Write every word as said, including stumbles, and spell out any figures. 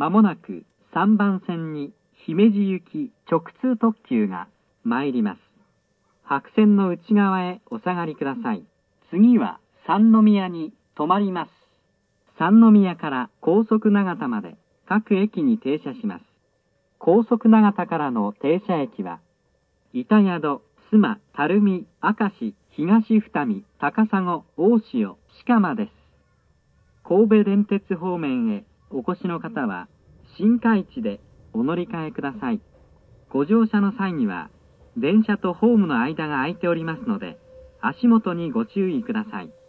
まもなくさんばん線に姫路行き直通特急が参ります。白線の内側へお下がりください。次は三宮に止まります。三宮から高速長田まで各駅に停車します。高速長田からの停車駅は、板宿、須磨、垂水、明石、東二見、高砂、大潮、鹿間です。神戸電鉄方面へお越しの方は、新海地でお乗り換えください。ご乗車の際には、電車とホームの間が空いておりますので、足元にご注意ください。